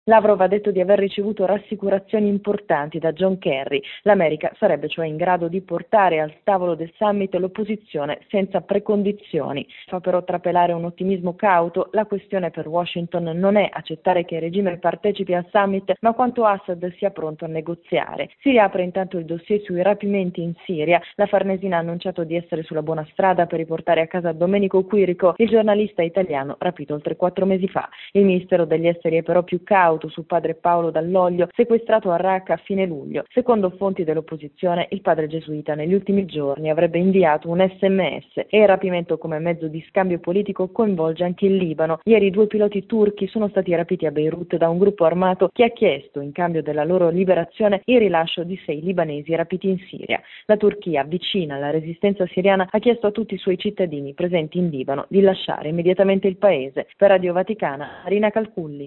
Lavrov ha detto di aver ricevuto rassicurazioni importanti da John Kerry. L'America sarebbe cioè in grado di portare al tavolo del summit l'opposizione senza precondizioni. Fa però trapelare un ottimismo cauto. La questione per Washington non è accettare che il regime partecipi al summit, ma quanto Assad sia pronto a negoziare. Si riapre intanto il dossier sui rapimenti in Siria. La Farnesina ha annunciato di essere sulla buona strada per riportare a casa Domenico Quirico, il giornalista italiano rapito oltre 4 mesi fa. Il Ministero degli Esteri è però più cauto su padre Paolo Dall'Oglio, sequestrato a Raqqa a fine luglio. Secondo fonti dell'opposizione, il padre gesuita negli ultimi giorni avrebbe inviato un SMS e il rapimento come mezzo di scambio politico coinvolge anche il Libano. Ieri 2 piloti turchi sono stati rapiti a Beirut da un gruppo armato che ha chiesto, in cambio della loro liberazione, il rilascio di 6 libanesi rapiti in Siria. La Turchia, vicina alla resistenza siriana, ha chiesto a tutti i suoi cittadini presenti in Libano di lasciare immediatamente il paese. Per Radio Vaticana, Marina Calculli.